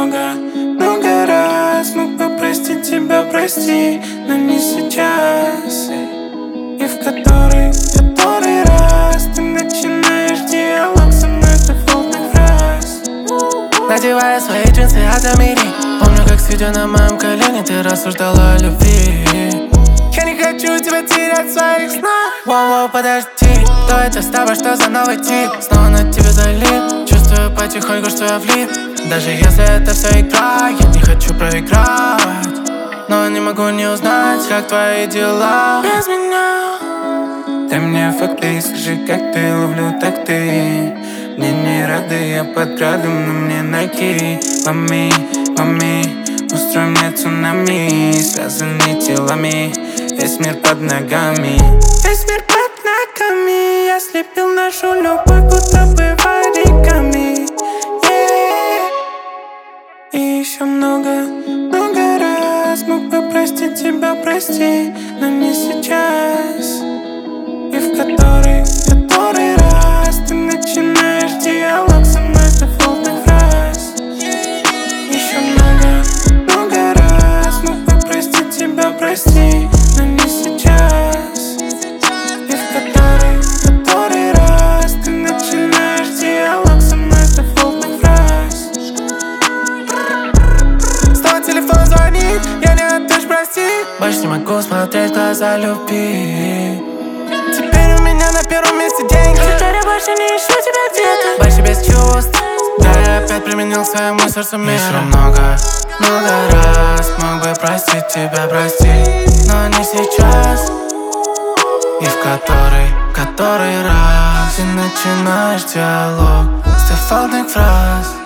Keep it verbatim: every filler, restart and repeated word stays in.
много, много раз мог бы простить тебя, прости, но не сейчас. И в который, который раз ты начинаешь диалог со мной дефолтных фраз. Надевая свои джинсы от Амири, помню, как сидя на моем колене, ты рассуждала о любви. Я не хочу тебя терять в своих снах. Воу-воу, подожди, кто это с тобой, что за новый тип? Снова на тебе залип, чувствую потихоньку, что я влип. Даже если это все игра, я не хочу проиграть, но не могу не узнать, как твои дела без меня. Дай мне факты, скажи, как ты, ловлю так ты. Мне не рады, я под градом, но мне найти. Ломи, ломи, устрой мне цунами. Связаны телами, весь мир под ногами. Весь мир под ногами. Я слепил нашу любовь, будто бы вариками. Yeah. И еще много, много раз мог бы простить тебя, прости, но не сейчас. И в который, который раз ты начинаешь диалог со мной с дефолтных фраз. Еще много, много раз мог бы простить тебя, прости, но не сейчас. И в который, который раз ты начинаешь диалог со мной с дефолтных фраз. Снова телефон звонит, я не отвечу, прости. Больше не могу смотреть в глаза любви. Теперь у меня на первом месте деньги. Теперь я больше не ищу тебя где-то. Больше без чувств. Да, я опять применил своему сердцу мир. Еще много, много раз мог бы простить тебя, прости, но не сейчас. И в который, который раз ты начинаешь диалог с дефолтных фраз.